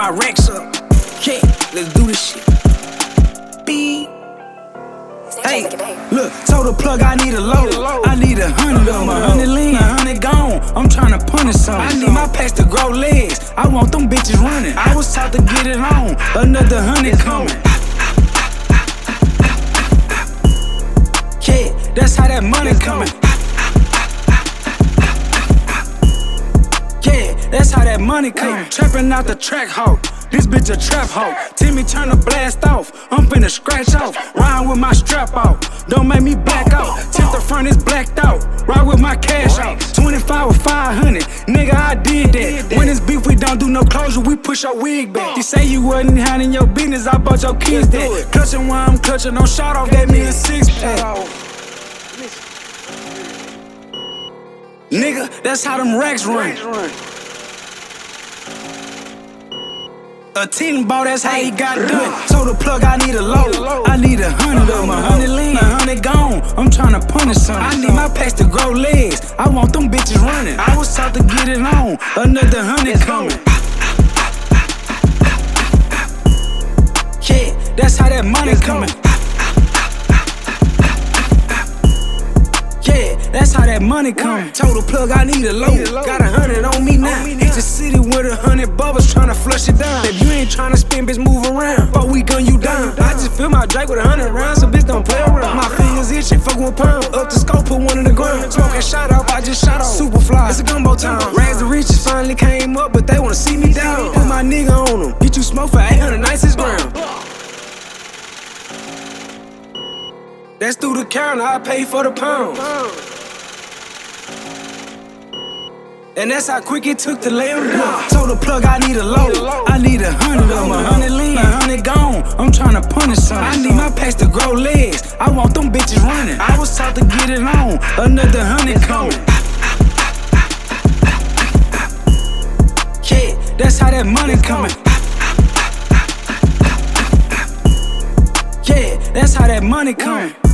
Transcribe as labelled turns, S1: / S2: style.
S1: my racks up. Yeah, let's do this shit. Beat. Hey, look, told the plug I need a load. I need 100 of 'em, 100 lean, 100 gone. I'm tryna punish some. I need my packs to grow legs. I want them bitches running. I was taught to get it on. Another 100 coming. Yeah, that's how that money coming. Yeah, that's how that money coming. Trapping out the track hoe. This bitch a trap hoe. Timmy turn the blast off. I'm finna scratch off. Ride with my strap out. Don't make me black out. Tip the front is blacked out. Ride with my cash out. 25 with 500. Nigga, I did that. When it's beef, we don't do no closure. We push our wig back. You say you wasn't handling your business. I bought your kids that. Clutching while I'm clutching. No shot off. Gave me a 6-pack. Nigga, that's how them racks run. A 10 ball, that's how he got done. Told the plug I need a load. I need 100 of 'em, 100 lean, 100 gone. I'm tryna punish some. I need my packs to grow legs. I want them bitches running. I was taught to get it on. Another 100 coming. Yeah, that's how that money coming. Yeah, that's how that money come. Told the plug I need a load. Got 100 on me now. Hit the city with 100 bubbles, tryna flush it down. If you ain't tryna spin, bitch, move around. But we gun you down. I just fill my Drake with 100 rounds, so bitch don't play around. My fingers itching, fuck 1 pound. Up the scope, put one in the ground. Smoking shot off, I just shot off. Superfly, it's a gumbo time. Rags the riches finally came up, but they wanna see me down. Put my nigga on them. Get you smoke for 800, nicest ground. That's through the counter, I pay for the pounds. And that's how quick it took to lay them down. Told the plug I need a load. I need 100 of 'em, 100 lean, 100 gone. I'm tryna punish some. I need my packs to grow legs. I want them bitches running. I was taught to get it on. Another 100 coming. Yeah, that's how that money coming. Yeah, that's how that money coming.